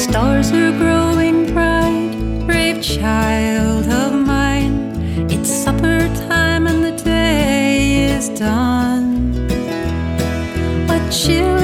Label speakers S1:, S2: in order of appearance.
S1: Stars are growing bright, brave child of mine. It's supper time and the day is done. A chill